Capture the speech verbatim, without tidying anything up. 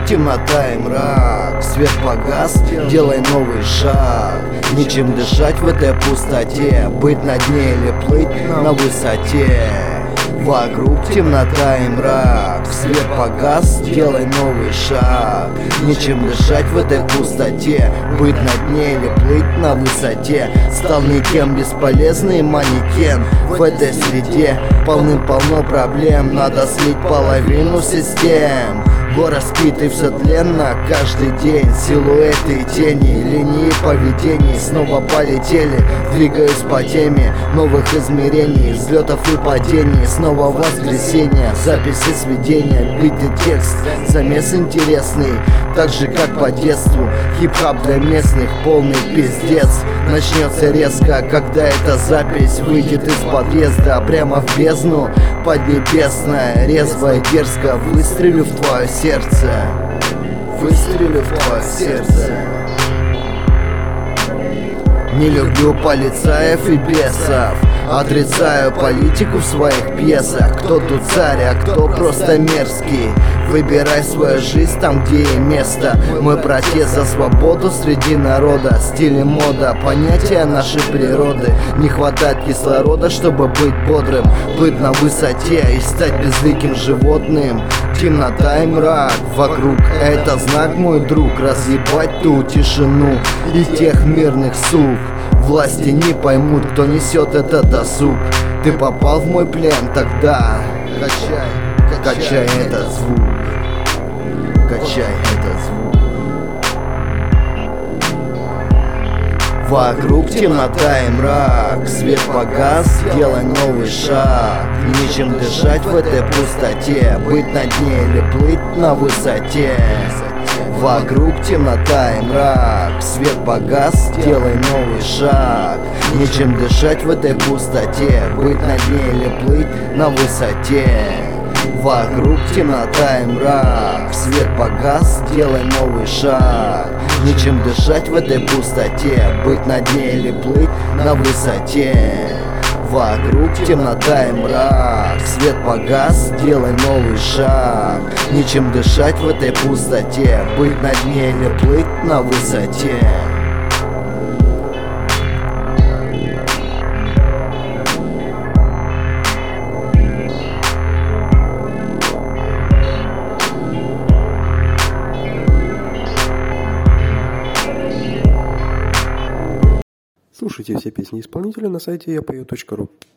темнота и мрак. Свет погас, делай новый шаг. Нечем дышать в этой пустоте, быть на дне или плыть на высоте. Вокруг темнота и мрак. Свет погас, делай новый шаг. Нечем дышать в этой пустоте, быть на дне или плыть на высоте. Стал никем, бесполезный манекен. В этой среде полным-полно проблем. Надо слить половину систем. Город спит и все тленно каждый день. Силуэты и тени, линии поведений снова полетели. Двигаюсь по теме новых измерений, взлетов и падений. Снова воскресенье, записи сведения, бит и текст, замес интересный, так же как по детству. Хип-хап для местных, полный пиздец. Начнется резко, когда эта запись выйдет из подъезда прямо в бездну поднебесная. Резво и дерзко выстрелю в твое сердце. Выстрелю в твое сердце. Не люблю полицаев и бесов, отрицаю политику в своих пьесах. Кто тут царь, а кто просто мерзкий. Выбирай свою жизнь там, где ей место. Мой протест за свободу среди народа. Стиль и мода, понятия нашей природы. Не хватает кислорода, чтобы быть бодрым, плыть на высоте и стать безликим животным. Темнота и мрак вокруг, это знак, мой друг. Разъебать ту тишину и тех мирных сук. Власти не поймут, кто несет этот досуг. Ты попал в мой плен, тогда качай, качай этот звук. Качай этот звук. Вокруг темнота и мрак. Свет погас, делай новый шаг. Нечем дышать в этой пустоте, быть на дне или плыть на высоте. Вокруг темнота и мрак. Свет погас, делай новый шаг. Нечем дышать в этой пустоте, быть на дне или плыть на высоте. Вокруг темнота и мрак. Свет погас, делай новый шаг. Нечем дышать в этой пустоте, быть на дне или плыть на высоте. Вокруг темнота и мрак. Свет погас, делай новый шаг. Нечем дышать в этой пустоте, быть на дне или плыть на высоте. Слушайте все песни исполнителя на сайте я пою точка ру.